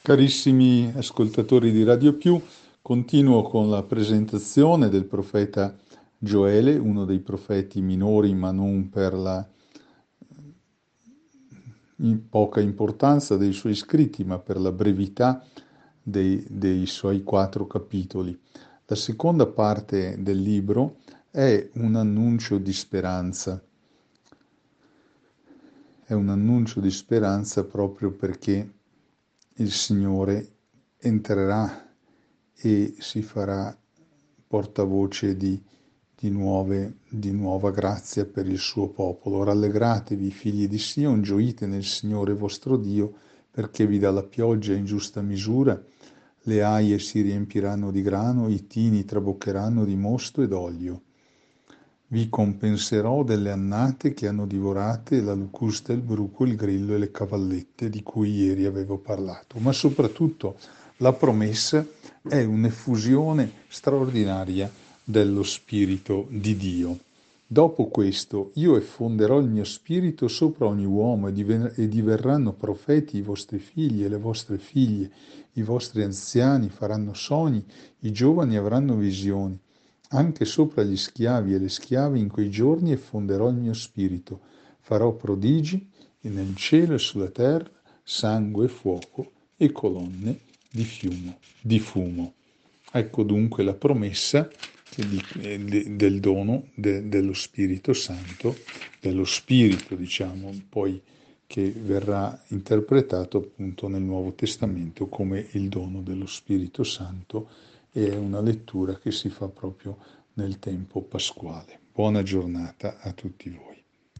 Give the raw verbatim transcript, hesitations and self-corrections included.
Carissimi ascoltatori di Radio Più, continuo con la presentazione del profeta Gioele, uno dei profeti minori, ma non per la in poca importanza dei suoi scritti, ma per la brevità dei, dei suoi quattro capitoli. La seconda parte del libro è un annuncio di speranza. È un annuncio di speranza proprio perché il Signore entrerà e si farà portavoce di, di, nuove, di nuova grazia per il suo popolo. Rallegratevi, figli di Sion, gioite nel Signore vostro Dio, perché vi dà la pioggia in giusta misura, le aie si riempiranno di grano, i tini traboccheranno di mosto ed olio. Vi compenserò delle annate che hanno divorate la locusta, il bruco, il grillo e le cavallette di cui ieri avevo parlato. Ma soprattutto la promessa è un'effusione straordinaria dello Spirito di Dio. Dopo questo io effonderò il mio spirito sopra ogni uomo e, diven- e diverranno profeti i vostri figli e le vostre figlie, i vostri anziani faranno sogni, i giovani avranno visioni. Anche sopra gli schiavi e le schiave in quei giorni effonderò il mio spirito, farò prodigi nel cielo e sulla terra, sangue e fuoco e colonne di, fiumo, di fumo. Ecco dunque la promessa del dono de, dello Spirito Santo, dello Spirito, diciamo, poi che verrà interpretato appunto nel Nuovo Testamento come il dono dello Spirito Santo, e è una lettura che si fa proprio nel tempo pasquale. Buona giornata a tutti voi.